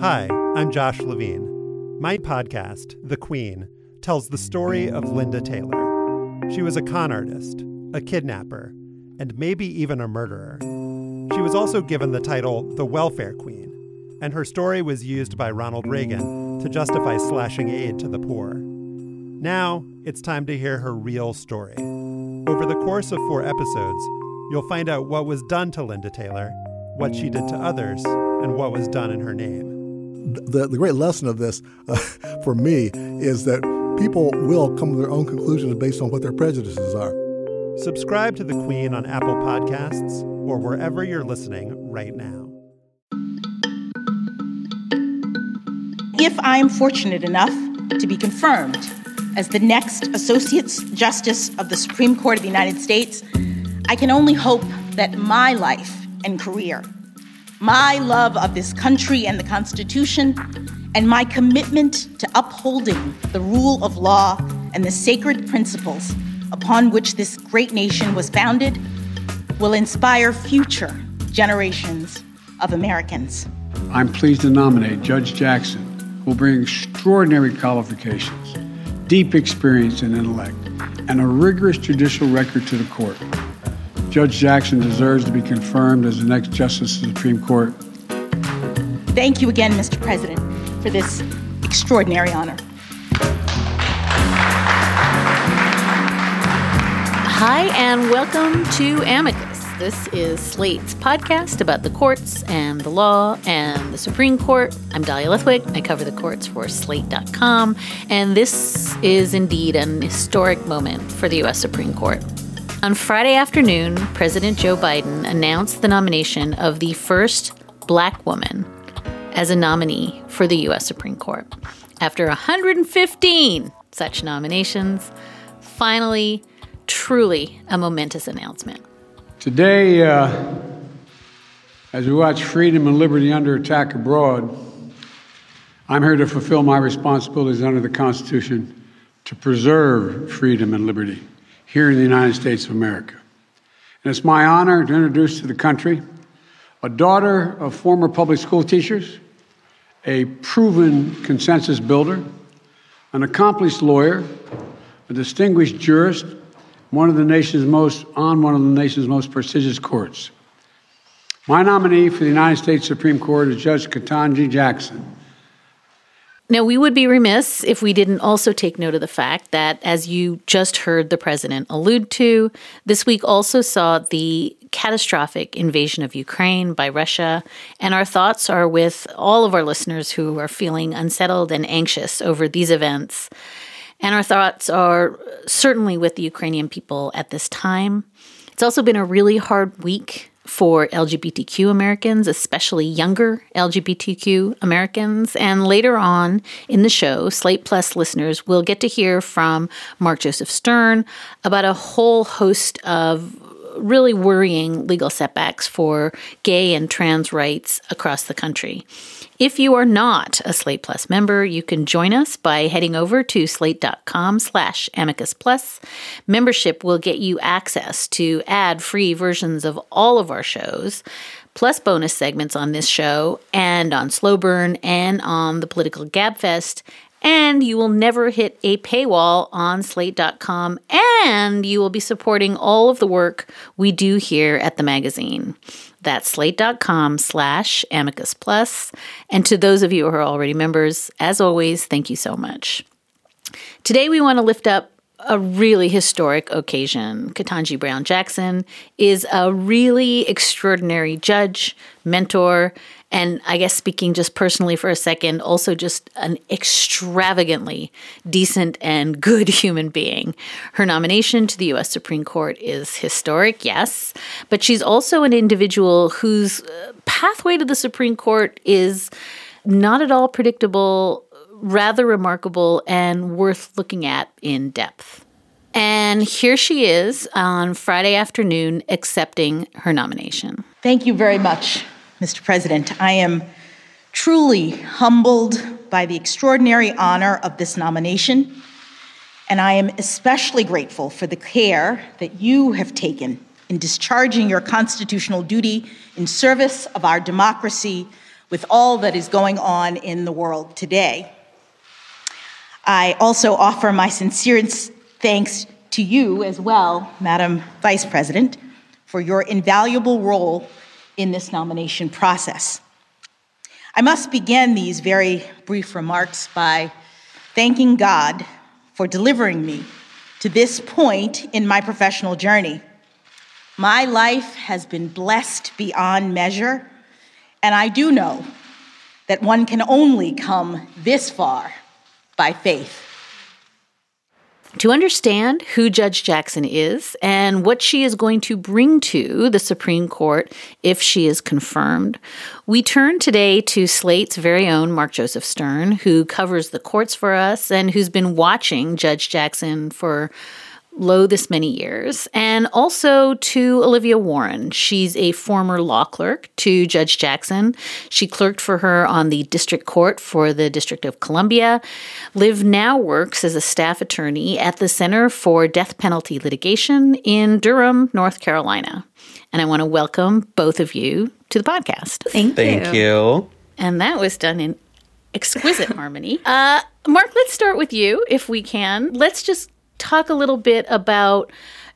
Hi, I'm Josh Levine. My podcast, The Queen, tells the story of Linda Taylor. She was a con artist, a kidnapper, and maybe even a murderer. She was also given the title the Welfare Queen, and her story was used by Ronald Reagan to justify slashing aid to the poor. Now, it's time to hear her real story. Over the course of 4 episodes, you'll find out what was done to Linda Taylor, what she did to others, and what was done in her name. The great lesson of this, for me, is that people will come to their own conclusions based on what their prejudices are. Subscribe to The Queen on Apple Podcasts or wherever you're listening right now. If I am fortunate enough to be confirmed as the next Associate Justice of the Supreme Court of the United States, I can only hope that my life and career, my love of this country and the Constitution, and my commitment to upholding the rule of law and the sacred principles upon which this great nation was founded will inspire future generations of Americans. I'm pleased to nominate Judge Jackson, who will bring extraordinary qualifications, deep experience and intellect, and a rigorous judicial record to the court. Judge Jackson deserves to be confirmed as the next Justice of the Supreme Court. Thank you again, Mr. President, for this extraordinary honor. Hi, and welcome to Amicus. This is Slate's podcast about the courts and the law and the Supreme Court. I'm Dahlia Lithwick. I cover the courts for Slate.com, and this is indeed an historic moment for the U.S. Supreme Court. On Friday afternoon, President Joe Biden announced the nomination of the first Black woman as a nominee for the U.S. Supreme Court. After 115 such nominations, finally, truly a momentous announcement. Today, as we watch freedom and liberty under attack abroad, I'm here to fulfill my responsibilities under the Constitution to preserve freedom and liberty here in the United States of America. And it's my honor to introduce to the country a daughter of former public school teachers, a proven consensus builder, an accomplished lawyer, a distinguished jurist, one of the nation's most prestigious courts. My nominee for the United States Supreme Court is Judge Ketanji Jackson. Now, we would be remiss if we didn't also take note of the fact that, as you just heard the president allude to, this week also saw the catastrophic invasion of Ukraine by Russia, and our thoughts are with all of our listeners who are feeling unsettled and anxious over these events. And our thoughts are certainly with the Ukrainian people at this time. It's also been a really hard week for LGBTQ Americans, especially younger LGBTQ Americans. And later on in the show, Slate Plus listeners will get to hear from Mark Joseph Stern about a whole host of really worrying legal setbacks for gay and trans rights across the country. If you are not a Slate Plus member, you can join us by heading over to slate.com/amicus plus. Membership will get you access to ad-free versions of all of our shows, plus bonus segments on this show and on Slow Burn and on the Political Gabfest. And you will never hit a paywall on slate.com, and you will be supporting all of the work we do here at the magazine. That's slate.com/amicus plus. And to those of you who are already members, as always, thank you so much. Today we want to lift up a really historic occasion. Ketanji Brown Jackson is a really extraordinary judge, mentor, and I guess speaking just personally for a second, also just an extravagantly decent and good human being. Her nomination to the U.S. Supreme Court is historic, yes, but she's also an individual whose pathway to the Supreme Court is not at all predictable, rather remarkable, and worth looking at in depth. And here she is on Friday afternoon accepting her nomination. Thank you very much, Mr. President. I am truly humbled by the extraordinary honor of this nomination, and I am especially grateful for the care that you have taken in discharging your constitutional duty in service of our democracy with all that is going on in the world today. I also offer my sincerest thanks to you as well, Madam Vice President, for your invaluable role in this nomination process. I must begin these very brief remarks by thanking God for delivering me to this point in my professional journey. My life has been blessed beyond measure, and I do know that one can only come this far by faith. To understand who Judge Jackson is and what she is going to bring to the Supreme Court if she is confirmed, we turn today to Slate's very own Mark Joseph Stern, who covers the courts for us and who's been watching Judge Jackson for this many years, and also to Olivia Warren. She's a former law clerk to Judge Jackson. She clerked for her on the district court for the District of Columbia. Liv now works as a staff attorney at the Center for Death Penalty Litigation in Durham, North Carolina. And I want to welcome both of you to the podcast. Thank you. And that was done in exquisite harmony. Mark, let's start with you, if we can. Let's just talk a little bit about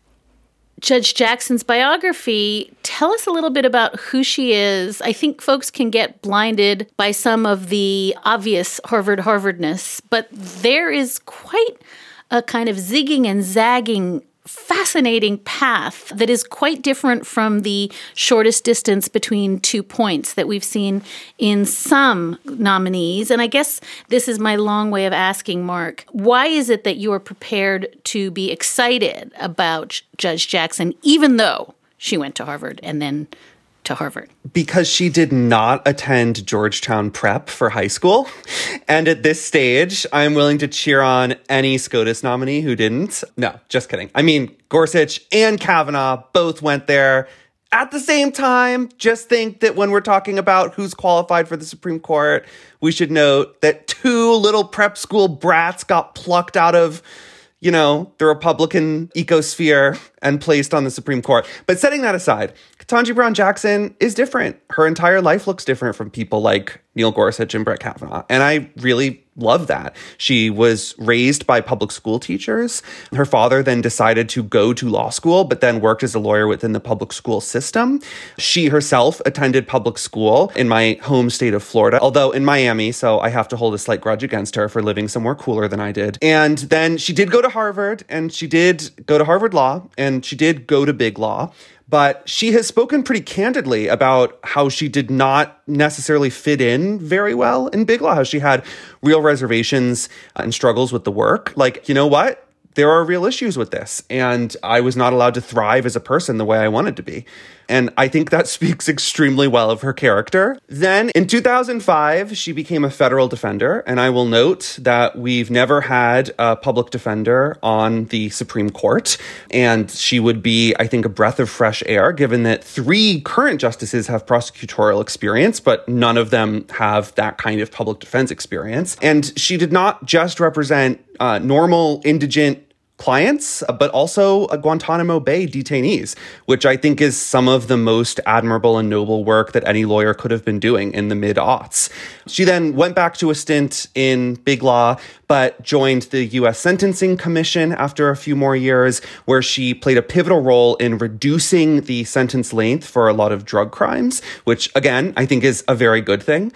Judge Jackson's biography. Tell us a little bit about who she is. I think folks can get blinded by some of the obvious Harvardness, but there is quite a kind of zigging and zagging, fascinating path that is quite different from the shortest distance between 2 points that we've seen in some nominees. And I guess this is my long way of asking, Mark, why is it that you are prepared to be excited about Judge Jackson, even though she went to Harvard and then to Harvard? Because she did not attend Georgetown Prep for high school. And at this stage, I'm willing to cheer on any SCOTUS nominee who didn't. No, just kidding. I mean, Gorsuch and Kavanaugh both went there at the same time. Just think that when we're talking about who's qualified for the Supreme Court, we should note that 2 little prep school brats got plucked out of the Republican ecosphere and placed on the Supreme Court. But setting that aside, Ketanji Brown Jackson is different. Her entire life looks different from people like Neil Gorsuch and Brett Kavanaugh. And I really love that. She was raised by public school teachers. Her father then decided to go to law school, but then worked as a lawyer within the public school system. She herself attended public school in my home state of Florida, although in Miami, so I have to hold a slight grudge against her for living somewhere cooler than I did. And then she did go to Harvard, and she did go to Harvard Law, and she did go to Big Law. But she has spoken pretty candidly about how she did not necessarily fit in very well in Big Law, how she had real reservations and struggles with the work. Like, you know what? There are real issues with this, and I was not allowed to thrive as a person the way I wanted to be. And I think that speaks extremely well of her character. Then in 2005, she became a federal defender. And I will note that we've never had a public defender on the Supreme Court. And she would be, I think, a breath of fresh air, given that 3 current justices have prosecutorial experience, but none of them have that kind of public defense experience. And she did not just represent normal indigent clients, but also Guantanamo Bay detainees, which I think is some of the most admirable and noble work that any lawyer could have been doing in the mid-aughts. She then went back to a stint in Big Law, but joined the U.S. Sentencing Commission after a few more years, where she played a pivotal role in reducing the sentence length for a lot of drug crimes, which, again, I think is a very good thing.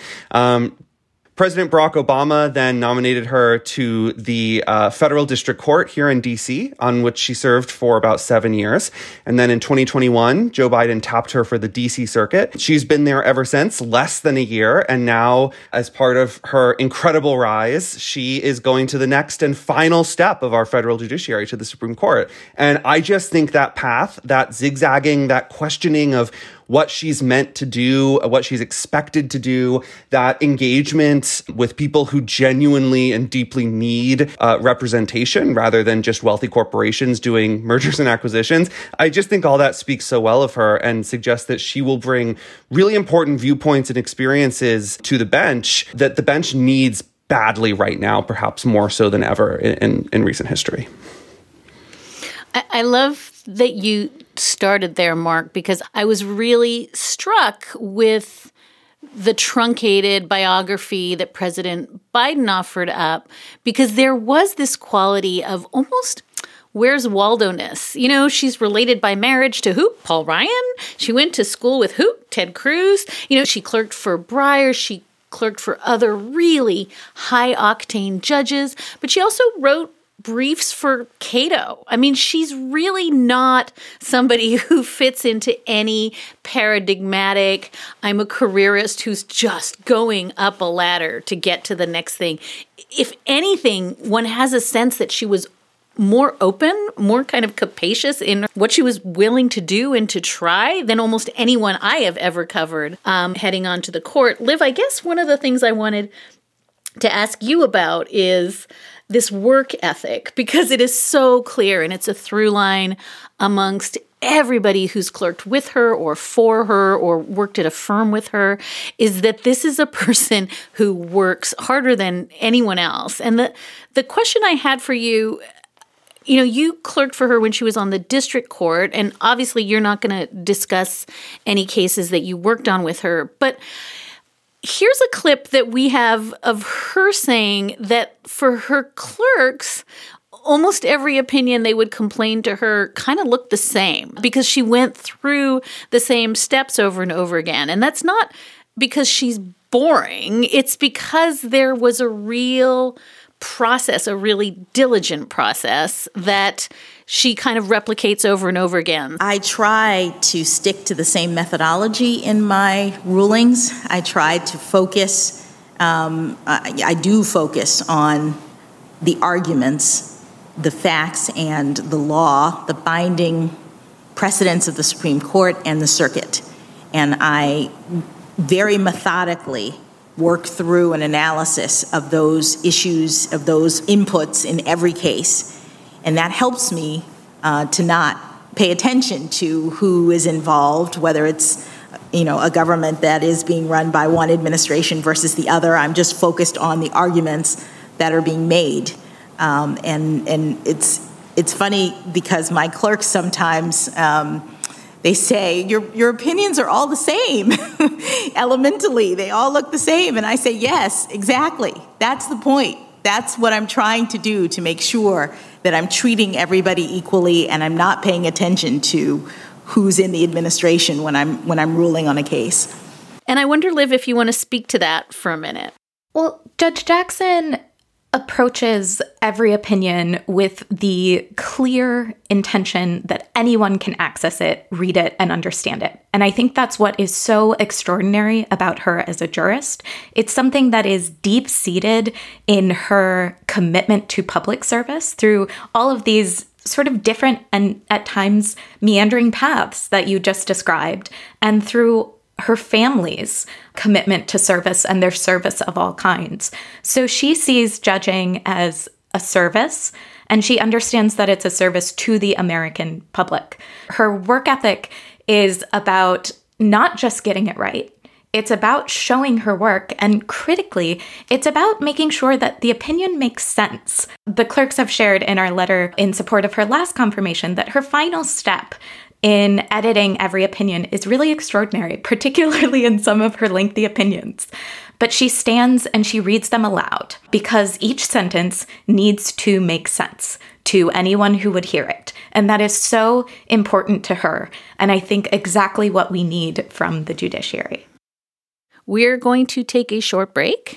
President Barack Obama then nominated her to the federal district court here in D.C., on which she served for about 7 years. And then in 2021, Joe Biden tapped her for the D.C. circuit. She's been there ever since, less than a year. And now, as part of her incredible rise, she is going to the next and final step of our federal judiciary, to the Supreme Court. And I just think that path, that zigzagging, that questioning of what she's meant to do, what she's expected to do, that engagement with people who genuinely and deeply need representation rather than just wealthy corporations doing mergers and acquisitions. I just think all that speaks so well of her and suggests that she will bring really important viewpoints and experiences to the bench that the bench needs badly right now, perhaps more so than ever in recent history. I love that you started there, Mark, because I was really struck with the truncated biography that President Biden offered up, because there was this quality of almost Where's Waldo-ness. You know, she's related by marriage to who? Paul Ryan. She went to school with who? Ted Cruz. You know, she clerked for Breyer. She clerked for other really high-octane judges. But she also wrote briefs for Cato. I mean, she's really not somebody who fits into any paradigmatic, I'm a careerist who's just going up a ladder to get to the next thing. If anything, one has a sense that she was more open, more kind of capacious in what she was willing to do and to try than almost anyone I have ever covered heading on to the court. Liv, I guess one of the things I wanted to ask you about is this work ethic, because it is so clear and it's a through line amongst everybody who's clerked with her or for her or worked at a firm with her, is that this is a person who works harder than anyone else. And the question I had for you, you know, you clerked for her when she was on the district court, and obviously you're not going to discuss any cases that you worked on with her, but here's a clip that we have of her saying that for her clerks, almost every opinion they would complain to her kind of looked the same because she went through the same steps over and over again. And that's not because she's boring. It's because there was a real process, a really diligent process that she kind of replicates over and over again. I try to stick to the same methodology in my rulings. I try to focus, I do focus on the arguments, the facts, and the law, the binding precedents of the Supreme Court and the circuit. And I very methodically work through an analysis of those issues, of those inputs in every case. And that helps me to not pay attention to who is involved, whether it's, you know, a government that is being run by one administration versus the other. I'm just focused on the arguments that are being made. And it's funny because my clerks sometimes they say, your opinions are all the same. Elementally, they all look the same. And I say, yes, exactly. That's the point. That's what I'm trying to do, to make sure that I'm treating everybody equally and I'm not paying attention to who's in the administration when I'm ruling on a case. And I wonder, Liv, if you want to speak to that for a minute. Well, Judge Jackson approaches every opinion with the clear intention that anyone can access it, read it, and understand it. And I think that's what is so extraordinary about her as a jurist. It's something that is deep-seated in her commitment to public service through all of these sort of different and at times meandering paths that you just described, and through her family's commitment to service and their service of all kinds. So she sees judging as a service, and she understands that it's a service to the American public. Her work ethic is about not just getting it right. It's about showing her work, and critically, it's about making sure that the opinion makes sense. The clerks have shared in our letter in support of her last confirmation that her final step in editing every opinion is really extraordinary, particularly in some of her lengthy opinions. But she stands and she reads them aloud because each sentence needs to make sense to anyone who would hear it. And that is so important to her. And I think exactly what we need from the judiciary. We're going to take a short break.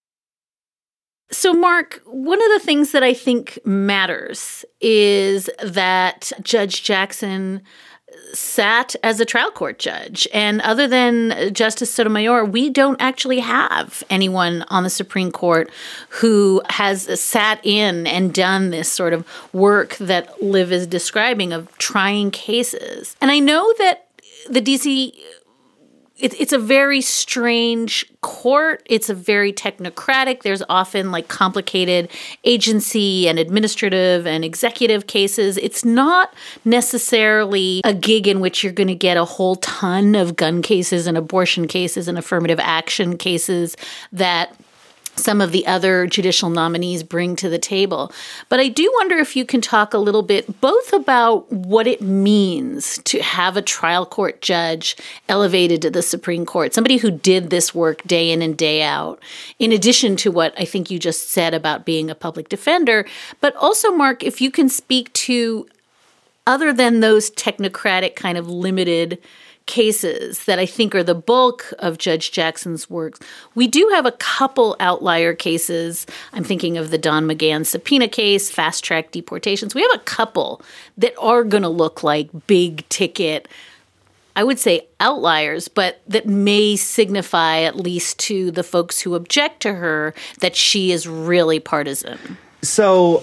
So, Mark, one of the things that I think matters is that Judge Jackson sat as a trial court judge. And other than Justice Sotomayor, we don't actually have anyone on the Supreme Court who has sat in and done this sort of work that Liv is describing of trying cases. And I know that the D.C. It's a very strange court. It's a very technocratic. There's often like complicated agency and administrative and executive cases. It's not necessarily a gig in which you're going to get a whole ton of gun cases and abortion cases and affirmative action cases that some of the other judicial nominees bring to the table. But I do wonder if you can talk a little bit both about what it means to have a trial court judge elevated to the Supreme Court, somebody who did this work day in and day out, in addition to what I think you just said about being a public defender. But also, Mark, if you can speak to, other than those technocratic kind of limited cases that I think are the bulk of Judge Jackson's work, we do have a couple outlier cases. I'm thinking of the Don McGahn subpoena case, fast-track deportations. We have a couple that are going to look like big ticket, I would say outliers, but that may signify, at least to the folks who object to her, that she is really partisan. So,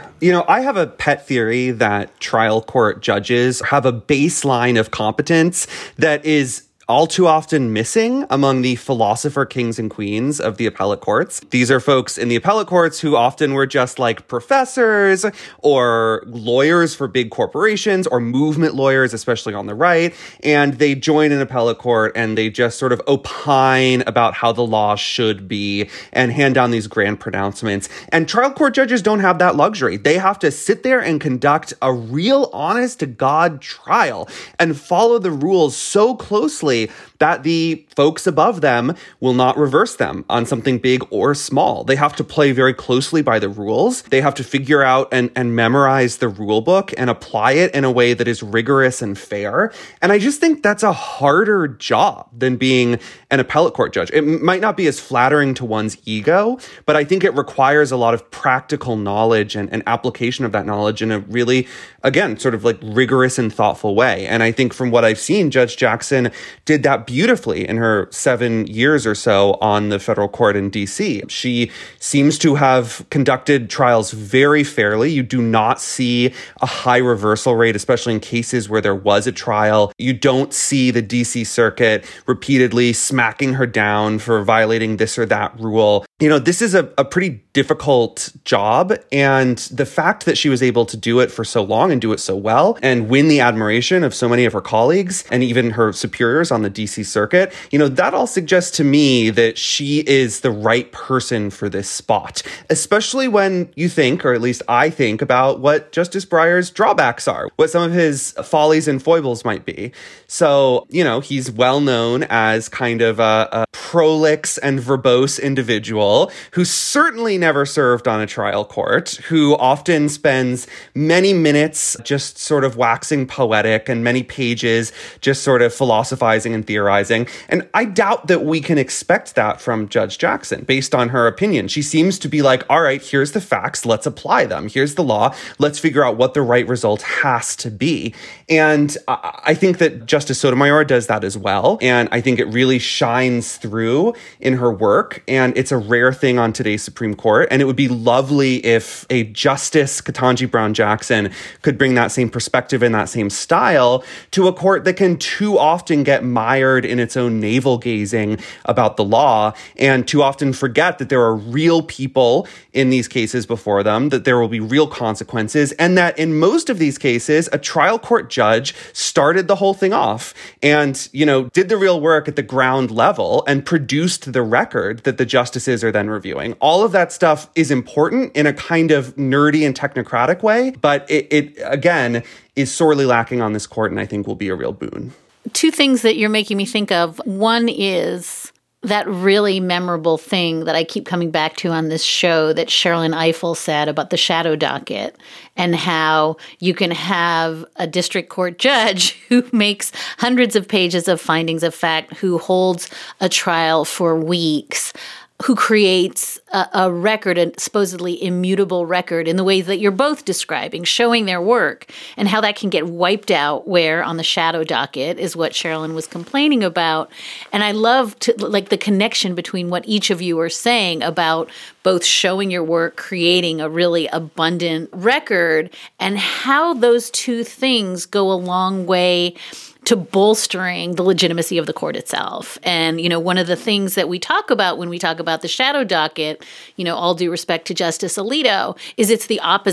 I have a pet theory that trial court judges have a baseline of competence that is all too often missing among the philosopher kings and queens of the appellate courts. These are folks in the appellate courts who often were just like professors or lawyers for big corporations or movement lawyers, especially on the right. And they join an appellate court and they just sort of opine about how the law should be and hand down these grand pronouncements. And trial court judges don't have that luxury. They have to sit there and conduct a real honest to God trial and follow the rules so closely that the folks above them will not reverse them on something big or small. They have to play very closely by the rules. They have to figure out and memorize the rule book and apply it in a way that is rigorous and fair. And I just think that's a harder job than being an appellate court judge. It might not be as flattering to one's ego, but I think it requires a lot of practical knowledge and application of that knowledge in a really, again, sort of like rigorous and thoughtful way. And I think from what I've seen, Judge Jackson did that beautifully in her 7 years or so on the federal court in DC. She seems to have conducted trials very fairly. You do not see a high reversal rate, especially in cases where there was a trial. You don't see the DC Circuit repeatedly smacking her down for violating this or that rule. This is a pretty difficult job. And the fact that she was able to do it for so long and do it so well and win the admiration of so many of her colleagues and even her superiors on the DC Circuit, that all suggests to me that she is the right person for this spot, especially when you think, or at least I think, about what Justice Breyer's drawbacks are, what some of his follies and foibles might be. So, he's well known as kind of a prolix and verbose individual who certainly never served on a trial court, who often spends many minutes just sort of waxing poetic and many pages just sort of philosophizing and theorizing. And I doubt that we can expect that from Judge Jackson based on her opinion. She seems to be like, all right, here's the facts, let's apply them. Here's the law, let's figure out what the right result has to be. And I think that Justice Sotomayor does that as well. And I think it really shines through in her work. And it's a rare thing on today's Supreme Court. And it would be lovely if a Justice Ketanji Brown Jackson could bring that same perspective and that same style to a court that can too often get mired in its own navel-gazing about the law and too often forget that there are real people in these cases before them, that there will be real consequences, and that in most of these cases, a trial court judge started the whole thing off and, did the real work at the ground level and produced the record that the justices are then reviewing. All of that stuff is important in a kind of nerdy and technocratic way, but it again, is sorely lacking on this court and I think will be a real boon. Two things that you're making me think of. One is that really memorable thing that I keep coming back to on this show that Sherrilyn Ifill said about the shadow docket and how you can have a district court judge who makes hundreds of pages of findings of fact, who holds a trial for weeks, who creates a record, a supposedly immutable record in the ways that you're both describing, showing their work, and how that can get wiped out, where on the shadow docket is what Sherrilyn was complaining about. And I love the connection between what each of you are saying about both showing your work, creating a really abundant record, and how those two things go a long way to bolstering the legitimacy of the court itself. And, one of the things that we talk about when we talk about the shadow docket, all due respect to Justice Alito, is it's the opposite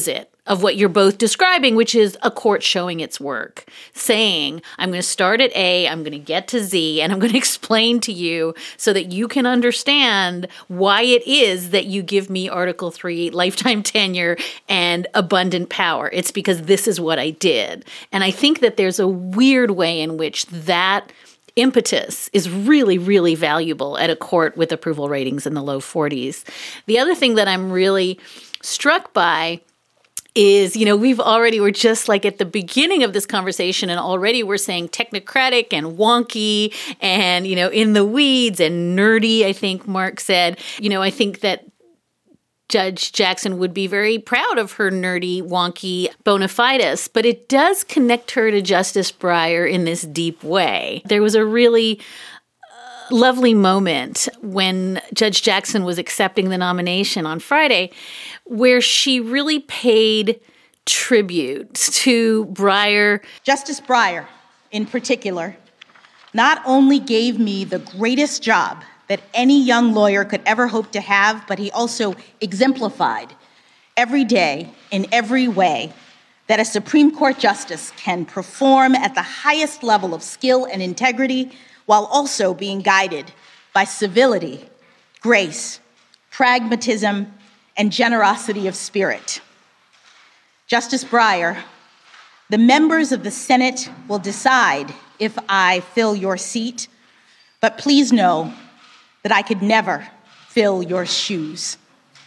of what you're both describing, which is a court showing its work, saying, I'm going to start at A, I'm going to get to Z, and I'm going to explain to you so that you can understand why it is that you give me Article 3 lifetime tenure and abundant power. It's because this is what I did. And I think that there's a weird way in which that impetus is really, really valuable at a court with approval ratings in the low 40s. The other thing that I'm really struck by is, we're just like at the beginning of this conversation, and already we're saying technocratic and wonky and, in the weeds and nerdy, I think Mark said. I think that Judge Jackson would be very proud of her nerdy, wonky bona fides, but it does connect her to Justice Breyer in this deep way. There was a really lovely moment when Judge Jackson was accepting the nomination on Friday where she really paid tribute to Breyer. Justice Breyer, in particular, not only gave me the greatest job that any young lawyer could ever hope to have, but he also exemplified every day in every way that a Supreme Court justice can perform at the highest level of skill and integrity while also being guided by civility, grace, pragmatism, and generosity of spirit. Justice Breyer, the members of the Senate will decide if I fill your seat, but please know that I could never fill your shoes.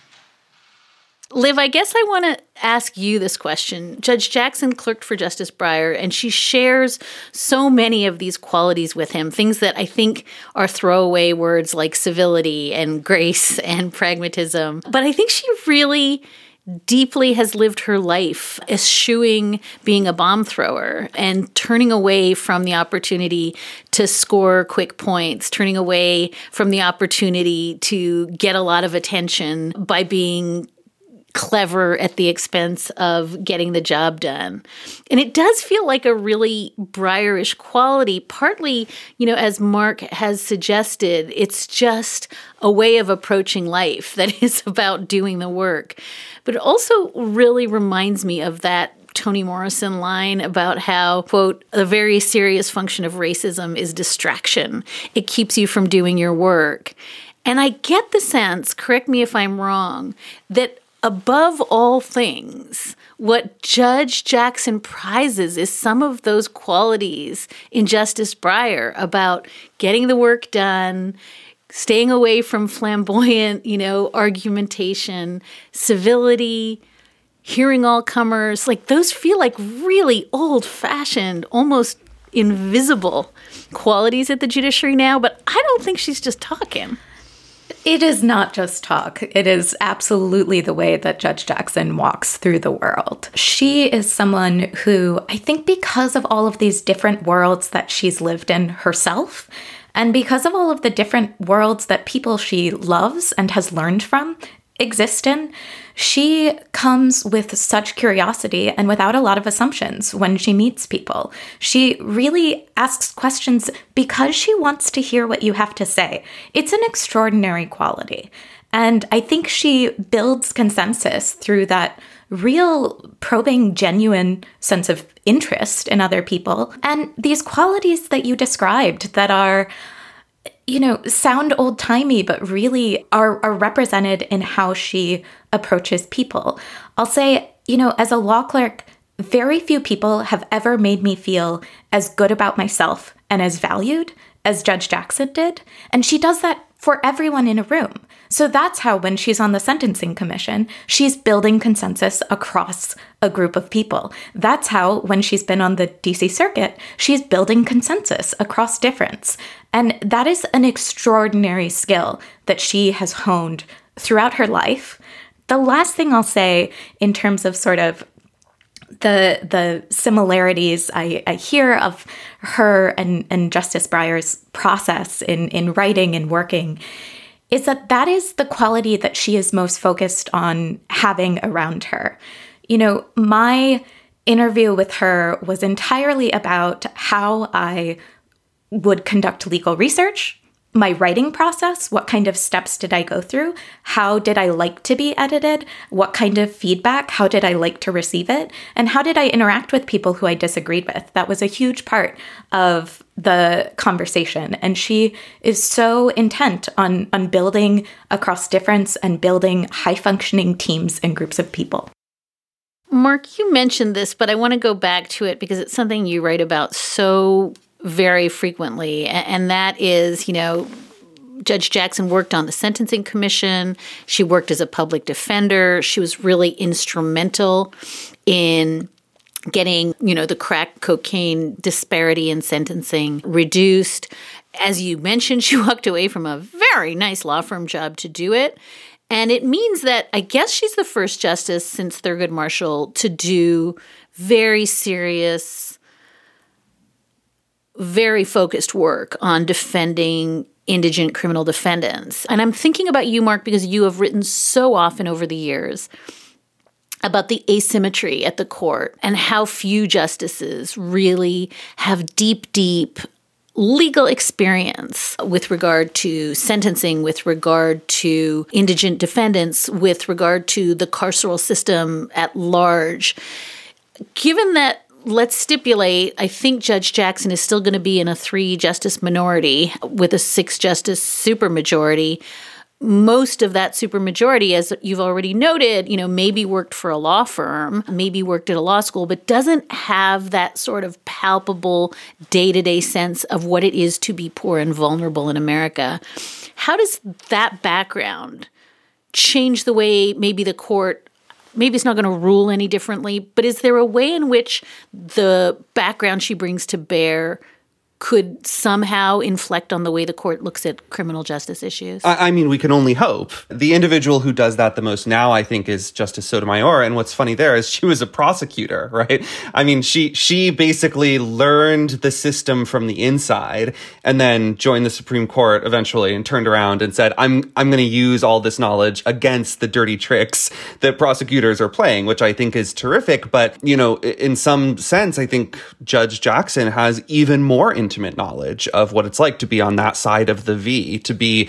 Liv, I guess I want to ask you this question. Judge Jackson clerked for Justice Breyer, and she shares so many of these qualities with him, things that I think are throwaway words like civility and grace and pragmatism. But I think she really deeply has lived her life eschewing being a bomb thrower and turning away from the opportunity to score quick points, turning away from the opportunity to get a lot of attention by being clever at the expense of getting the job done. And it does feel like a really Breyer-ish quality, partly, as Mark has suggested, it's just a way of approaching life that is about doing the work. But it also really reminds me of that Toni Morrison line about how, quote, the very serious function of racism is distraction. It keeps you from doing your work. And I get the sense, correct me if I'm wrong, that above all things, what Judge Jackson prizes is some of those qualities in Justice Breyer about getting the work done, staying away from flamboyant, argumentation, civility, hearing all comers. Like, those feel like really old-fashioned, almost invisible qualities at the judiciary now, but I don't think she's just talking. It is not just talk. It is absolutely the way that Judge Jackson walks through the world. She is someone who, I think because of all of these different worlds that she's lived in herself, and because of all of the different worlds that people she loves and has learned from exist in, she comes with such curiosity and without a lot of assumptions when she meets people. She really asks questions because she wants to hear what you have to say. It's an extraordinary quality. And I think she builds consensus through that real probing, genuine sense of interest in other people. And these qualities that you described that are, sound old-timey, but really are represented in how she approaches people. I'll say, as a law clerk, very few people have ever made me feel as good about myself and as valued as Judge Jackson did. And she does that for everyone in a room. So that's how, when she's on the Sentencing Commission, she's building consensus across a group of people. That's how, when she's been on the DC Circuit, she's building consensus across difference. And that is an extraordinary skill that she has honed throughout her life. The last thing I'll say in terms of sort of the similarities I hear of her and Justice Breyer's process in writing and working is that is the quality that she is most focused on having around her. My interview with her was entirely about how I would conduct legal research, my writing process. What kind of steps did I go through? How did I like to be edited? What kind of feedback? How did I like to receive it? And how did I interact with people who I disagreed with? That was a huge part of the conversation. And she is so intent on building across difference and building high-functioning teams and groups of people. Mark, you mentioned this, but I want to go back to it because it's something you write about so very frequently. And that is, Judge Jackson worked on the Sentencing Commission. She worked as a public defender. She was really instrumental in getting, the crack cocaine disparity in sentencing reduced. As you mentioned, she walked away from a very nice law firm job to do it. And it means that I guess she's the first justice since Thurgood Marshall to do very serious, very focused work on defending indigent criminal defendants. And I'm thinking about you, Mark, because you have written so often over the years about the asymmetry at the court and how few justices really have deep legal experience with regard to sentencing, with regard to indigent defendants, with regard to the carceral system at large. Given that, let's stipulate, I think Judge Jackson is still going to be in a 3-justice minority with a 6-justice supermajority. Most of that supermajority, as you've already noted, maybe worked for a law firm, maybe worked at a law school, but doesn't have that sort of palpable day-to-day sense of what it is to be poor and vulnerable in America. How does that background change the way maybe the court, maybe it's not going to rule any differently, but is there a way in which the background she brings to bear could somehow inflect on the way the court looks at criminal justice issues? I mean, we can only hope. The individual who does that the most now, I think, is Justice Sotomayor. And what's funny there is she was a prosecutor, right? I mean, she basically learned the system from the inside and then joined the Supreme Court eventually and turned around and said, I'm going to use all this knowledge against the dirty tricks that prosecutors are playing, which I think is terrific. But, in some sense, I think Judge Jackson has even more intimate knowledge of what it's like to be on that side of the V, to be,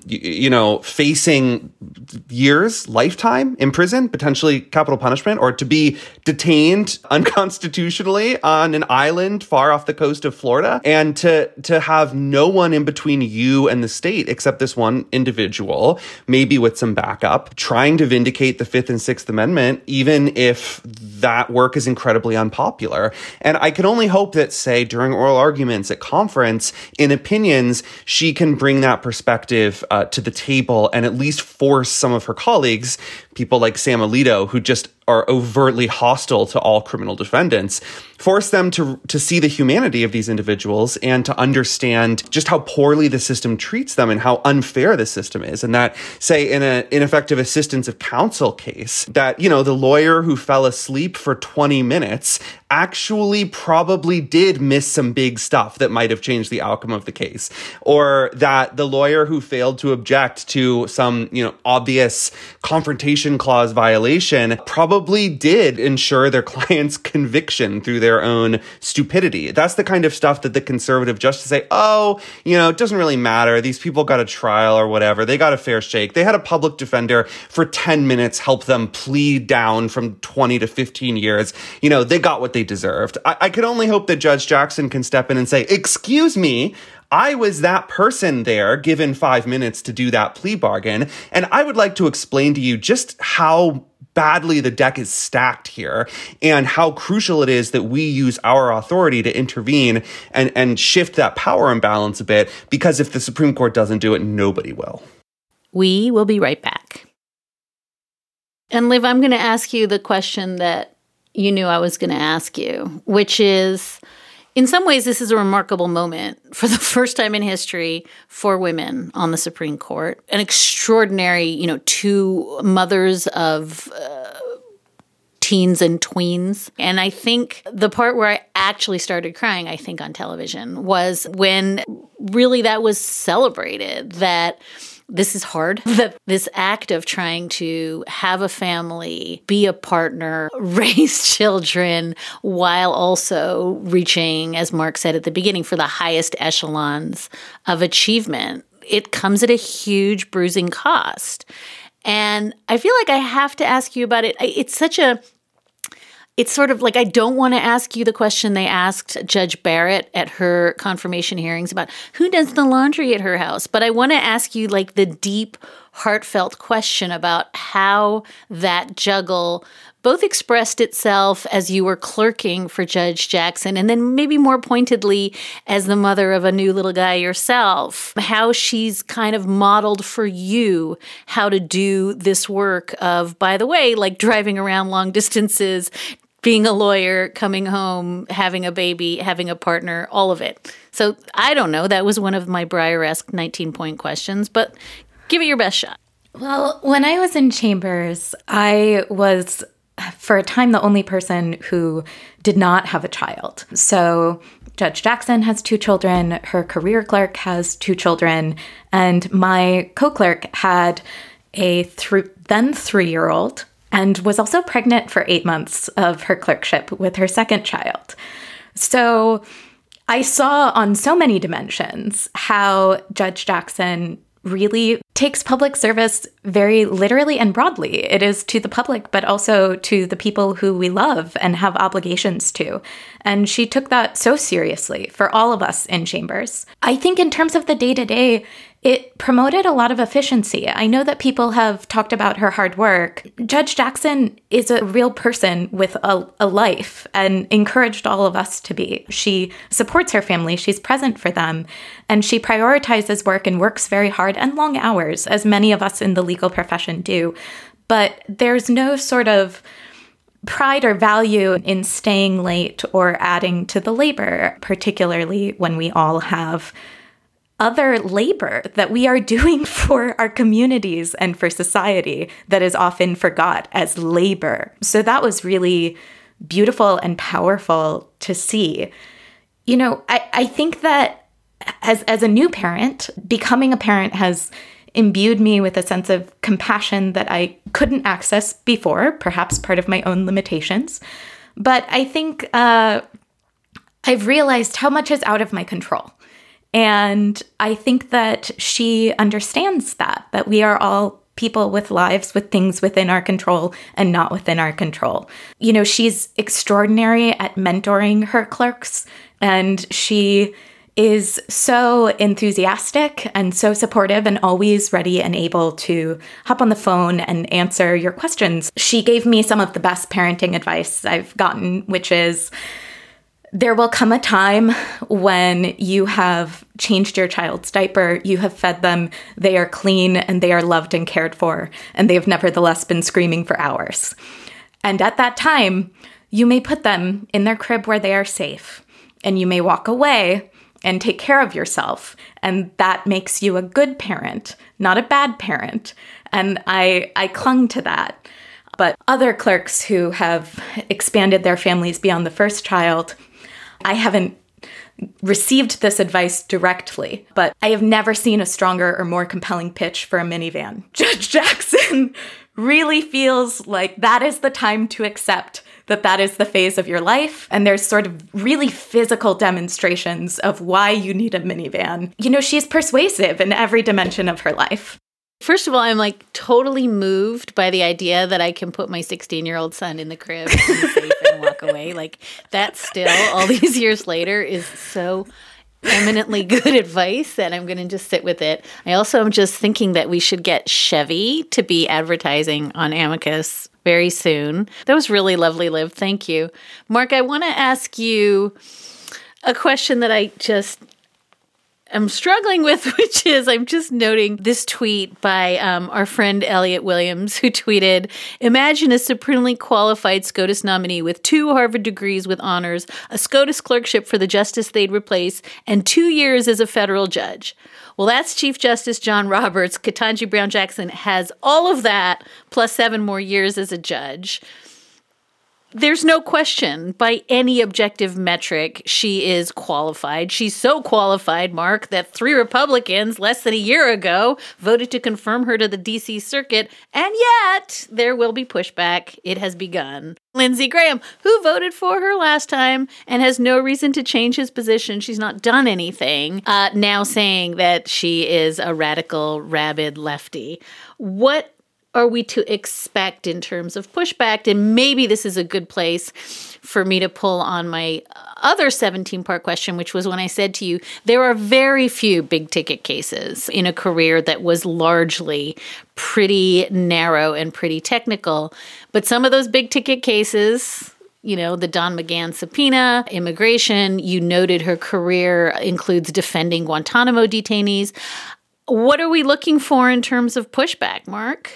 facing years, lifetime in prison, potentially capital punishment, or to be detained unconstitutionally on an island far off the coast of Florida, and to have no one in between you and the state except this one individual, maybe with some backup, trying to vindicate the 5th and 6th Amendment, even if that work is incredibly unpopular. And I can only hope that, say, during oral arguments at conference, in opinions, she can bring that perspective to the table and at least force some of her colleagues, people like Sam Alito, who just are overtly hostile to all criminal defendants, force them to see the humanity of these individuals and to understand just how poorly the system treats them and how unfair the system is. And that, say, in an ineffective assistance of counsel case, that, the lawyer who fell asleep for 20 minutes actually probably did miss some big stuff that might have changed the outcome of the case. Or that the lawyer who failed to object to some, obvious confrontation clause violation probably did ensure their client's conviction through their own stupidity. That's the kind of stuff that the conservative justices say, it doesn't really matter. These people got a trial or whatever. They got a fair shake. They had a public defender for 10 minutes help them plead down from 20 to 15 years. They got what they deserved. I can only hope that Judge Jackson can step in and say, excuse me, I was that person there given 5 minutes to do that plea bargain. And I would like to explain to you just how badly the deck is stacked here and how crucial it is that we use our authority to intervene and shift that power imbalance a bit, because if the Supreme Court doesn't do it, nobody will. We will be right back. And Liv, I'm going to ask you the question that you knew I was going to ask you, which is, in some ways, this is a remarkable moment for the first time in history for women on the Supreme Court. An extraordinary, 2 mothers of teens and tweens. And I think the part where I actually started crying, I think, on television was when really that was celebrated, that this is hard, that this act of trying to have a family, be a partner, raise children, while also reaching, as Mark said at the beginning, for the highest echelons of achievement, it comes at a huge bruising cost. And I feel like I have to ask you about it. It's sort of like I don't want to ask you the question they asked Judge Barrett at her confirmation hearings about who does the laundry at her house. But I want to ask you like the deep, heartfelt question about how that juggle both expressed itself as you were clerking for Judge Jackson, and then maybe more pointedly as the mother of a new little guy yourself, how she's kind of modeled for you how to do this work of, by the way, like driving around long distances, being a lawyer, coming home, having a baby, having a partner, all of it. So I don't know. That was one of my Breyer-esque 19-point questions, but give it your best shot. Well, when I was in chambers, I was, for a time, the only person who did not have a child. So Judge Jackson has 2 children, her career clerk has 2 children, and my co-clerk had a then 3-year-old and was also pregnant for 8 months of her clerkship with her second child. So I saw on so many dimensions how Judge Jackson really takes public service very literally and broadly. It is to the public, but also to the people who we love and have obligations to. And she took that so seriously for all of us in chambers. I think in terms of the day-to-day, it promoted a lot of efficiency. I know that people have talked about her hard work. Judge Jackson is a real person with a life and encouraged all of us to be. She supports her family, she's present for them, and she prioritizes work and works very hard and long hours, as many of us in the legal profession do. But there's no sort of pride or value in staying late or adding to the labor, particularly when we all have other labor that we are doing for our communities and for society that is often forgot as labor. So that was really beautiful and powerful to see. You know, I think that as a new parent, becoming a parent has imbued me with a sense of compassion that I couldn't access before, perhaps part of my own limitations. But I think I've realized how much is out of my control. And I think that she understands that we are all people with lives, with things within our control and not within our control. You know, she's extraordinary at mentoring her clerks, and she is so enthusiastic and so supportive and always ready and able to hop on the phone and answer your questions. She gave me some of the best parenting advice I've gotten, which is, there will come a time when you have changed your child's diaper, you have fed them, they are clean and they are loved and cared for, and they have nevertheless been screaming for hours. And at that time, you may put them in their crib where they are safe, and you may walk away and take care of yourself. And that makes you a good parent, not a bad parent. And I clung to that. But other clerks who have expanded their families beyond the first child, I haven't received this advice directly, but I have never seen a stronger or more compelling pitch for a minivan. Judge Jackson really feels like that is the time to accept that is the phase of your life. And there's sort of really physical demonstrations of why you need a minivan. You know, she's persuasive in every dimension of her life. First of all, I'm like totally moved by the idea that I can put my 16-year-old son in the crib and be safe and walk away. Like that still, all these years later, is so eminently good advice that I'm going to just sit with it. I also am just thinking that we should get Chevy to be advertising on Amicus very soon. That was really lovely, Liv. Thank you. Mark, I want to ask you a question that I just I'm struggling with, which is I'm just noting this tweet by our friend Elliot Williams, who tweeted, "Imagine a supremely qualified SCOTUS nominee with 2 Harvard degrees with honors, a SCOTUS clerkship for the justice they'd replace, and 2 years as a federal judge." Well, that's Chief Justice John Roberts. Ketanji Brown Jackson has all of that, plus 7 more years as a judge. There's no question by any objective metric she is qualified. She's so qualified, Mark, that 3 Republicans less than a year ago voted to confirm her to the D.C. Circuit, and yet there will be pushback. It has begun. Lindsey Graham, who voted for her last time and has no reason to change his position, she's not done anything, now saying that she is a radical, rabid lefty. What are we to expect in terms of pushback? And maybe this is a good place for me to pull on my other 17-part question, which was when I said to you, there are very few big-ticket cases in a career that was largely pretty narrow and pretty technical. But some of those big-ticket cases, you know, the Don McGahn subpoena, immigration, you noted her career includes defending Guantanamo detainees. What are we looking for in terms of pushback, Mark?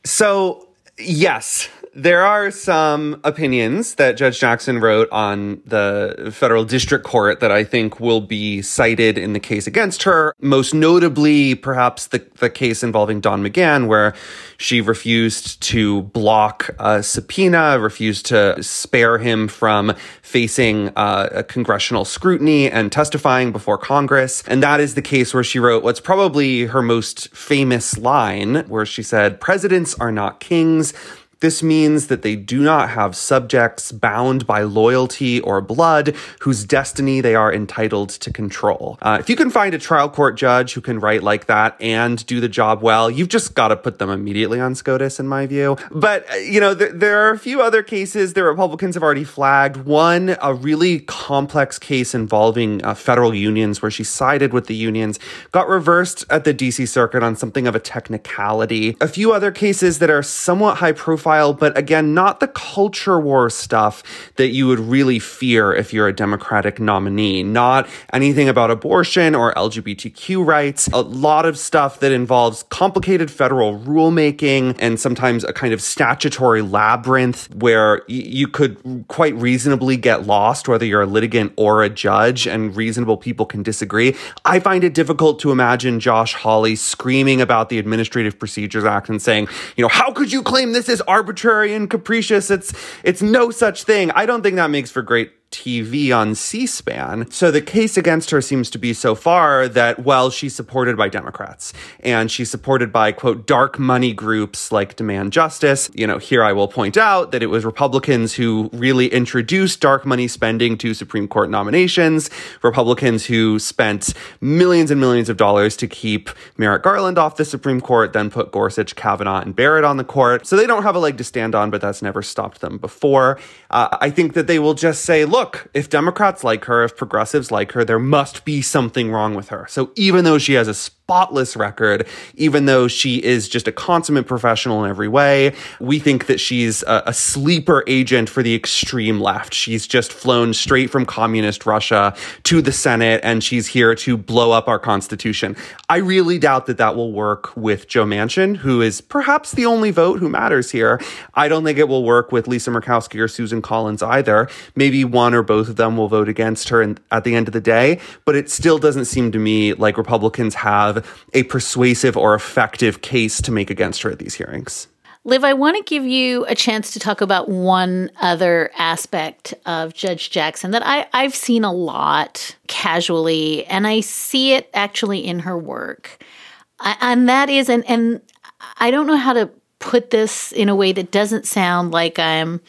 So, yes, there are some opinions that Judge Jackson wrote on the federal district court that I think will be cited in the case against her. Most notably, perhaps the case involving Don McGahn, where she refused to block a subpoena, refused to spare him from facing a congressional scrutiny and testifying before Congress. And that is the case where she wrote what's probably her most famous line, where she said, "Presidents are not kings. This means that they do not have subjects bound by loyalty or blood whose destiny they are entitled to control." If you can find a trial court judge who can write like that and do the job well, you've just got to put them immediately on SCOTUS, in my view. But, you know, there are a few other cases that Republicans have already flagged. One, a really complex case involving federal unions where she sided with the unions, got reversed at the D.C. Circuit on something of a technicality. A few other cases that are somewhat high profile, but again, not the culture war stuff that you would really fear if you're a Democratic nominee. Not anything about abortion or LGBTQ rights. A lot of stuff that involves complicated federal rulemaking and sometimes a kind of statutory labyrinth where you could quite reasonably get lost, whether you're a litigant or a judge, and reasonable people can disagree. I find it difficult to imagine Josh Hawley screaming about the Administrative Procedures Act and saying, you know, how could you claim this is arbitrary and capricious? It's no such thing. I don't think that makes for great TV on C-SPAN. So the case against her seems to be so far that, well, she's supported by Democrats and she's supported by, quote, dark money groups like Demand Justice. You know, here I will point out that it was Republicans who really introduced dark money spending to Supreme Court nominations, Republicans who spent millions and millions of dollars to keep Merrick Garland off the Supreme Court, then put Gorsuch, Kavanaugh, and Barrett on the court. So they don't have a leg to stand on, but that's never stopped them before. I think that they will just say, look, if Democrats like her, if progressives like her, there must be something wrong with her. So even though she has a spotless record, even though she is just a consummate professional in every way, we think that she's a sleeper agent for the extreme left. She's just flown straight from communist Russia to the Senate, and she's here to blow up our Constitution. I really doubt that that will work with Joe Manchin, who is perhaps the only vote who matters here. I don't think it will work with Lisa Murkowski or Susan Collins either. Maybe one or both of them will vote against her at the end of the day, but it still doesn't seem to me like Republicans have a persuasive or effective case to make against her at these hearings. Liv, I want to give you a chance to talk about one other aspect of Judge Jackson that I've seen a lot casually, and I see it actually in her work. And that is, and I don't know how to put this in a way that doesn't sound like I'm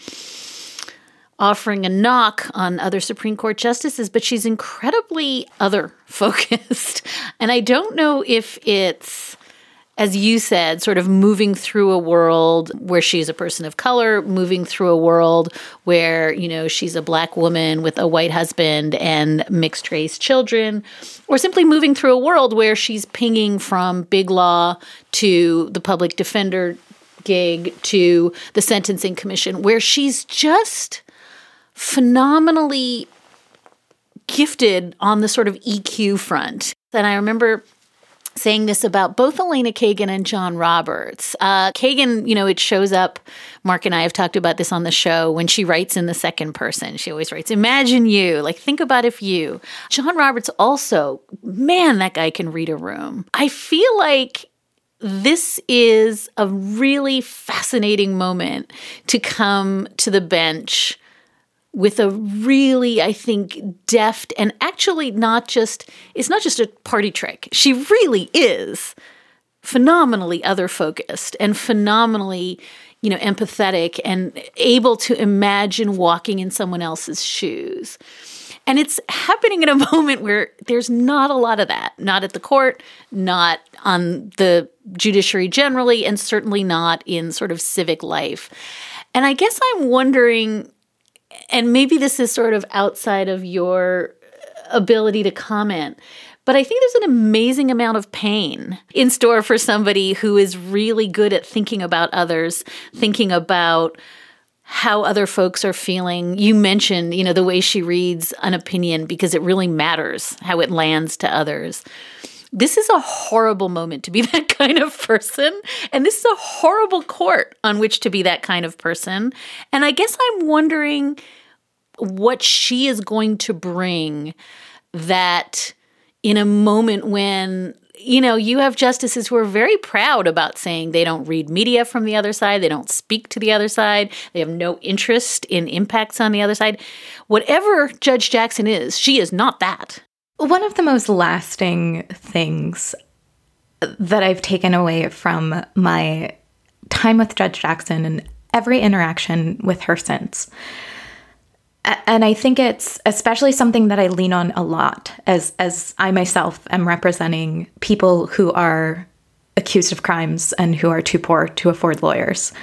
offering a knock on other Supreme Court justices, but she's incredibly other-focused. And I don't know if it's, as you said, sort of moving through a world where she's a person of color, moving through a world where, you know, she's a Black woman with a white husband and mixed-race children, or simply moving through a world where she's pinging from big law to the public defender gig to the Sentencing Commission, where she's just phenomenally gifted on the sort of EQ front. And I remember saying this about both Elena Kagan and John Roberts. Kagan, you know, it shows up, Mark and I have talked about this on the show, when she writes in the second person. She always writes, imagine you, like think about if you. John Roberts also, man, that guy can read a room. I feel like this is a really fascinating moment to come to the bench with a really, I think, deft and actually it's not just a party trick. She really is phenomenally other-focused and phenomenally, empathetic and able to imagine walking in someone else's shoes. And it's happening in a moment where there's not a lot of that, not at the court, not on the judiciary generally, and certainly not in sort of civic life. And I guess I'm wondering, and maybe this is sort of outside of your ability to comment, but I think there's an amazing amount of pain in store for somebody who is really good at thinking about others, thinking about how other folks are feeling. You mentioned, the way she reads an opinion because it really matters how it lands to others. This is a horrible moment to be that kind of person. And this is a horrible court on which to be that kind of person. And I guess I'm wondering what she is going to bring that in a moment when, you have justices who are very proud about saying they don't read media from the other side, they don't speak to the other side, they have no interest in impacts on the other side. Whatever Judge Jackson is, she is not that. One of the most lasting things that I've taken away from my time with Judge Jackson and every interaction with her since, and I think it's especially something that I lean on a lot as I myself am representing people who are accused of crimes and who are too poor to afford lawyers.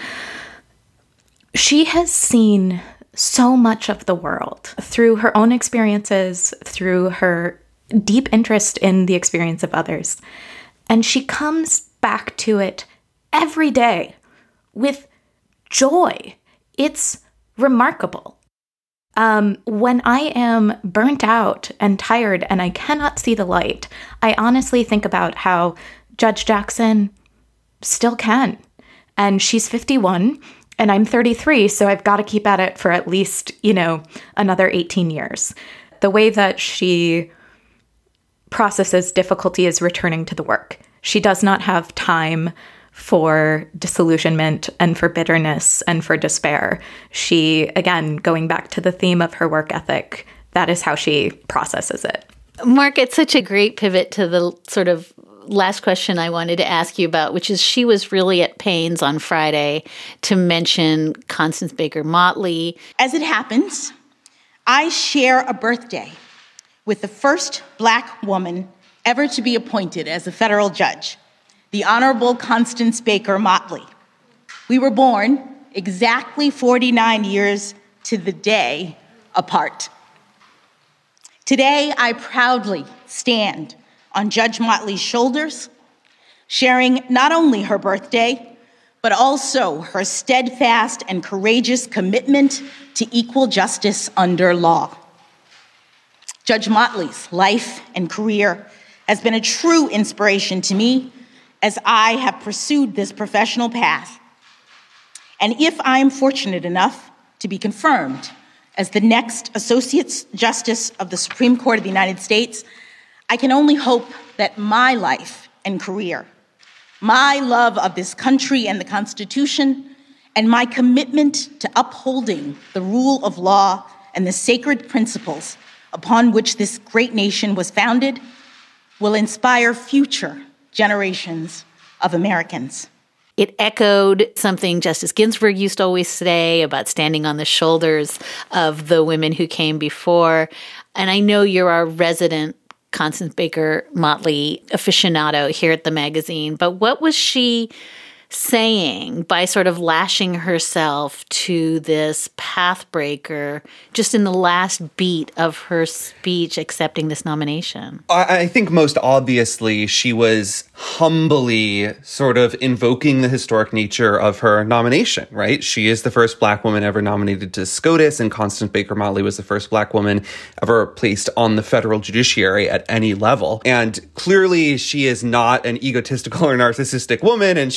She has seen so much of the world through her own experiences, through her deep interest in the experience of others. And she comes back to it every day with joy. It's remarkable. When I am burnt out and tired and I cannot see the light, I honestly think about how Judge Jackson still can. And she's 51 and I'm 33, so I've got to keep at it for at least, another 18 years. The way that she processes difficulty is returning to the work. She does not have time for disillusionment and for bitterness and for despair. She, again, going back to the theme of her work ethic, that is how she processes it. Mark, it's such a great pivot to the sort of last question I wanted to ask you about, which is she was really at pains on Friday to mention Constance Baker Motley. As it happens, I share a birthday with the first Black woman ever to be appointed as a federal judge, the Honorable Constance Baker Motley. We were born exactly 49 years to the day apart. Today, I proudly stand on Judge Motley's shoulders, sharing not only her birthday, but also her steadfast and courageous commitment to equal justice under law. Judge Motley's life and career has been a true inspiration to me as I have pursued this professional path. And if I am fortunate enough to be confirmed as the next Associate Justice of the Supreme Court of the United States, I can only hope that my life and career, my love of this country and the Constitution, and my commitment to upholding the rule of law and the sacred principles upon which this great nation was founded will inspire future generations of Americans. It echoed something Justice Ginsburg used to always say about standing on the shoulders of the women who came before. And I know you're our resident Constance Baker Motley aficionado here at the magazine, but what was she saying by sort of lashing herself to this pathbreaker just in the last beat of her speech accepting this nomination? I think most obviously she was humbly sort of invoking the historic nature of her nomination, right? She is the first Black woman ever nominated to SCOTUS, and Constance Baker Motley was the first Black woman ever placed on the federal judiciary at any level. And clearly she is not an egotistical or narcissistic woman, and she wasn't going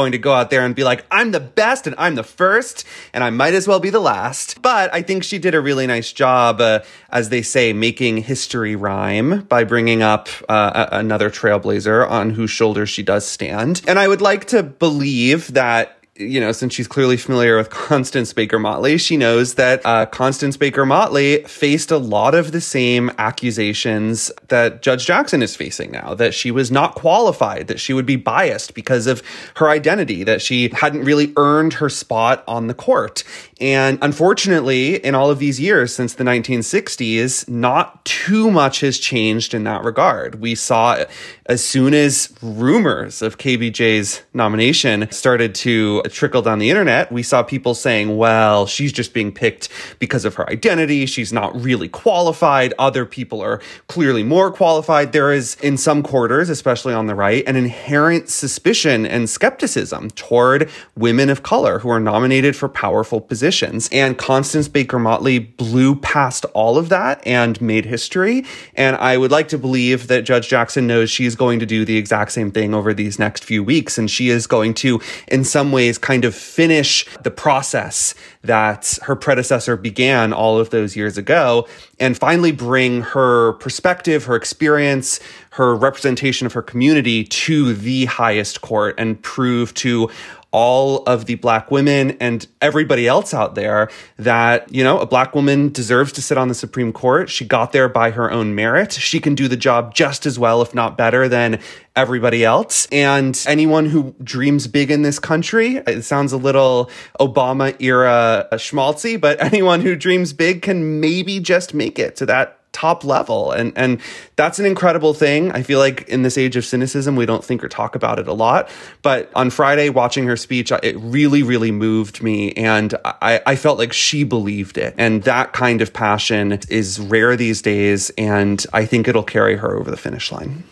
going to go out there and be like, I'm the best and I'm the first and I might as well be the last. But I think she did a really nice job, as they say, making history rhyme by bringing up another trailblazer on whose shoulders she does stand. And I would like to believe that, since she's clearly familiar with Constance Baker Motley, she knows that Constance Baker Motley faced a lot of the same accusations that Judge Jackson is facing now, that she was not qualified, that she would be biased because of her identity, that she hadn't really earned her spot on the court. And unfortunately, in all of these years since the 1960s, not too much has changed in that regard. We saw as soon as rumors of KBJ's nomination started to trickle down the internet, we saw people saying, well, she's just being picked because of her identity. She's not really qualified. Other people are clearly more qualified. There is, in some quarters, especially on the right, an inherent suspicion and skepticism toward women of color who are nominated for powerful positions. And Constance Baker Motley blew past all of that and made history. And I would like to believe that Judge Jackson knows she's going to do the exact same thing over these next few weeks. And she is going to, in some ways, kind of finish the process that her predecessor began all of those years ago and finally bring her perspective, her experience, her representation of her community to the highest court and prove to all of the Black women and everybody else out there that, a Black woman deserves to sit on the Supreme Court. She got there by her own merit. She can do the job just as well, if not better, than everybody else. And anyone who dreams big in this country, it sounds a little Obama era schmaltzy, but anyone who dreams big can maybe just make it to that top level. And that's an incredible thing. I feel like in this age of cynicism, we don't think or talk about it a lot. But on Friday, watching her speech, it really, really moved me. And I felt like she believed it. And that kind of passion is rare these days. And I think it'll carry her over the finish line.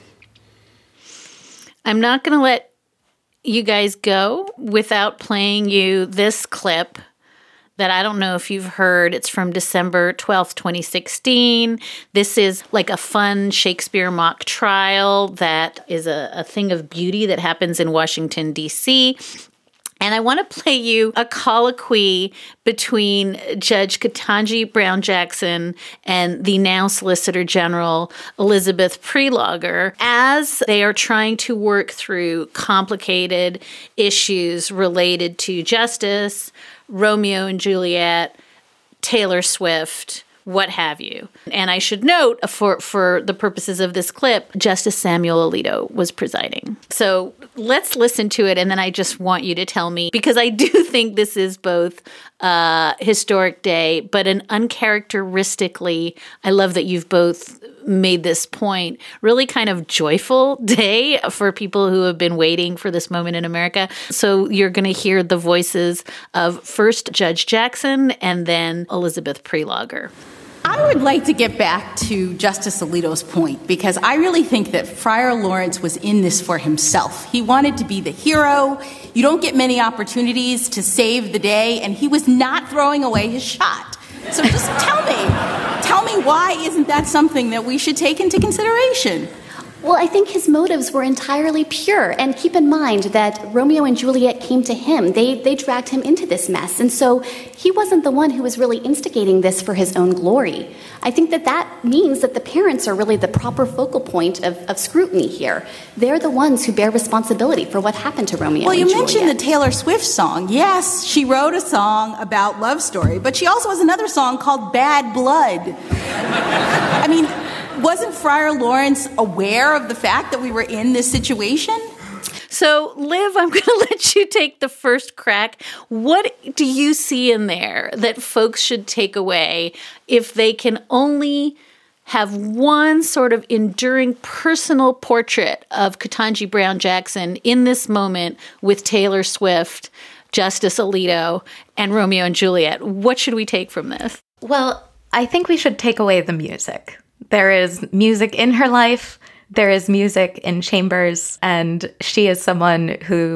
I'm not going to let you guys go without playing you this clip that I don't know if you've heard. It's from December 12th, 2016. This is like a fun Shakespeare mock trial that is a thing of beauty that happens in Washington, D.C. And I want to play you a colloquy between Judge Ketanji Brown Jackson and the now Solicitor General Elizabeth Prelogar as they are trying to work through complicated issues related to justice, Romeo and Juliet, Taylor Swift, what have you. And I should note, for the purposes of this clip, Justice Samuel Alito was presiding. So let's listen to it, and then I just want you to tell me, because I do think this is both a historic day, but an uncharacteristically, I love that you've both made this point, really kind of joyful day for people who have been waiting for this moment in America. So you're going to hear the voices of first Judge Jackson and then Elizabeth Prelogar. I would like to get back to Justice Alito's point, because I really think that Friar Lawrence was in this for himself. He wanted to be the hero. You don't get many opportunities to save the day, and he was not throwing away his shot. So just tell me why isn't that something that we should take into consideration? Well, I think his motives were entirely pure. And keep in mind that Romeo and Juliet came to him. They dragged him into this mess. And so he wasn't the one who was really instigating this for his own glory. I think that means that the parents are really the proper focal point of scrutiny here. They're the ones who bear responsibility for what happened to Romeo and Juliet. Well, you mentioned the Taylor Swift song. Yes, she wrote a song about love story, but she also has another song called Bad Blood. I mean, wasn't Friar Lawrence aware of the fact that we were in this situation? So, Liv, I'm going to let you take the first crack. What do you see in there that folks should take away if they can only have one sort of enduring personal portrait of Ketanji Brown Jackson in this moment with Taylor Swift, Justice Alito, and Romeo and Juliet? What should we take from this? Well, I think we should take away the music. There is music in her life. There is music in Chambers. And she is someone who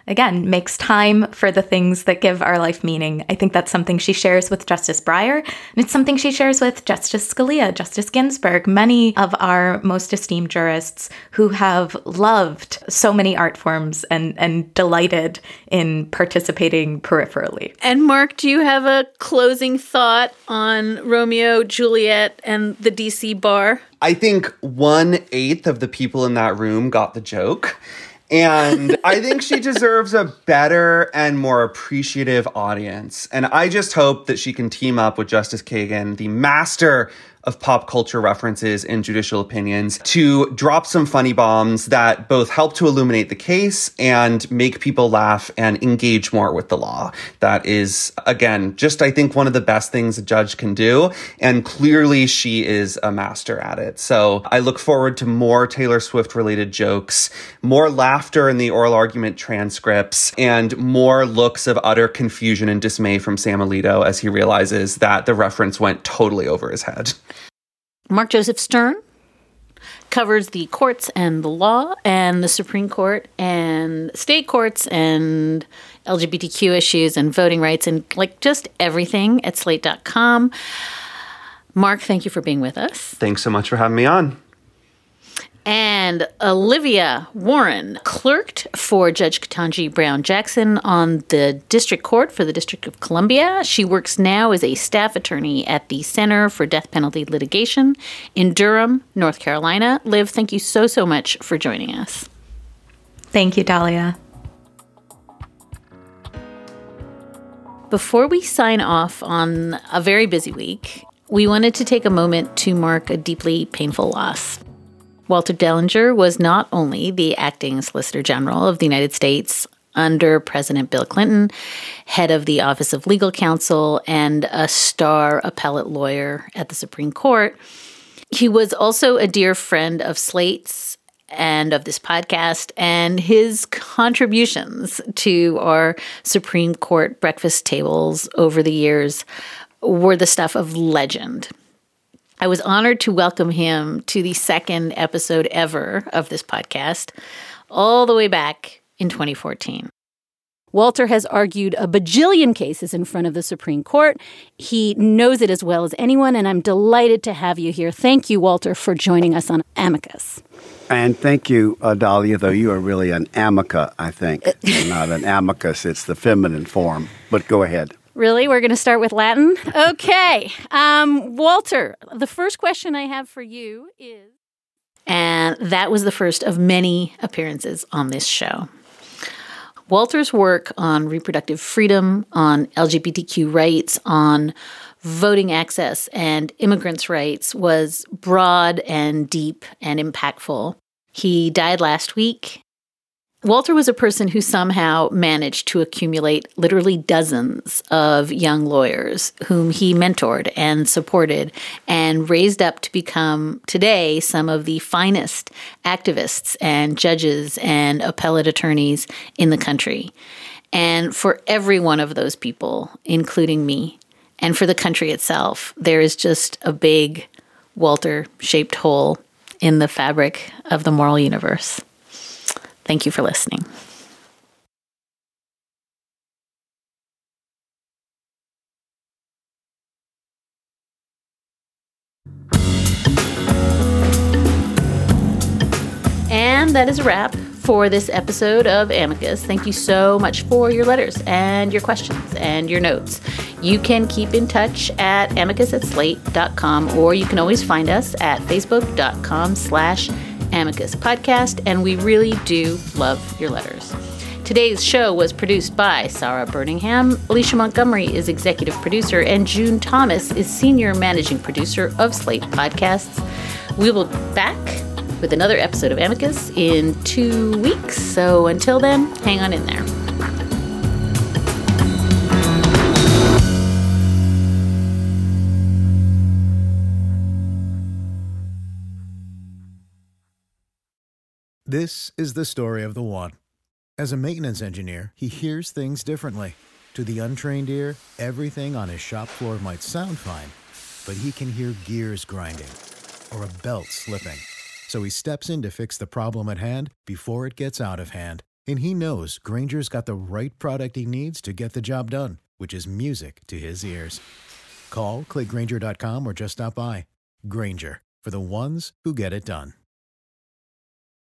again, makes time for the things that give our life meaning. I think that's something she shares with Justice Breyer, and it's something she shares with Justice Scalia, Justice Ginsburg, many of our most esteemed jurists who have loved so many art forms and delighted in participating peripherally. And Mark, do you have a closing thought on Romeo, Juliet, and the DC bar? I think 1/8 of the people in that room got the joke. And I think she deserves a better and more appreciative audience. And I just hope that she can team up with Justice Kagan, the master of pop culture references and judicial opinions, to drop some funny bombs that both help to illuminate the case and make people laugh and engage more with the law. That is, again, just I think one of the best things a judge can do. And clearly she is a master at it. So I look forward to more Taylor Swift related jokes, more laughter in the oral argument transcripts, and more looks of utter confusion and dismay from Sam Alito as he realizes that the reference went totally over his head. Mark Joseph Stern covers the courts and the law and the Supreme Court and state courts and LGBTQ issues and voting rights and just everything at slate.com. Mark, thank you for being with us. Thanks so much for having me on. And Olivia Warren clerked for Judge Ketanji Brown Jackson on the District Court for the District of Columbia. She works now as a staff attorney at the Center for Death Penalty Litigation in Durham, North Carolina. Liv, thank you so much for joining us. Thank you, Dahlia. Before we sign off on a very busy week, we wanted to take a moment to mark a deeply painful loss. Walter Dellinger was not only the acting Solicitor General of the United States under President Bill Clinton, head of the Office of Legal Counsel, and a star appellate lawyer at the Supreme Court. He was also a dear friend of Slate's and of this podcast, and his contributions to our Supreme Court breakfast tables over the years were the stuff of legend. I was honored to welcome him to the second episode ever of this podcast, all the way back in 2014. Walter has argued a bajillion cases in front of the Supreme Court. He knows it as well as anyone, and I'm delighted to have you here. Thank you, Walter, for joining us on Amicus. And thank you, Dahlia, though you are really an amica, I think. Not an amicus. It's the feminine form. But go ahead. Really? We're going to start with Latin? Okay. Walter, the first question I have for you is... And that was the first of many appearances on this show. Walter's work on reproductive freedom, on LGBTQ rights, on voting access and immigrants' rights was broad and deep and impactful. He died last week. Walter was a person who somehow managed to accumulate literally dozens of young lawyers whom he mentored and supported and raised up to become today some of the finest activists and judges and appellate attorneys in the country. And for every one of those people, including me, and for the country itself, there is just a big Walter-shaped hole in the fabric of the moral universe. Thank you for listening. And that is a wrap for this episode of Amicus. Thank you so much for your letters and your questions and your notes. You can keep in touch at amicus@slate.com, or you can always find us at facebook.com/Amicus Podcast, and we really do love your letters. Today's show was produced by Sarah Birmingham. Alicia Montgomery is executive producer, and June Thomas is senior managing producer of Slate Podcasts. We will be back with another episode of Amicus in 2 weeks. So until then, hang on in there. This is the story of the one. As a maintenance engineer, he hears things differently. To the untrained ear, everything on his shop floor might sound fine, but he can hear gears grinding or a belt slipping. So he steps in to fix the problem at hand before it gets out of hand And he knows Granger's got the right product he needs to get the job done, which is music to his ears. Call, click Grainger.com, or just stop by. Grainger, for the ones who get it done.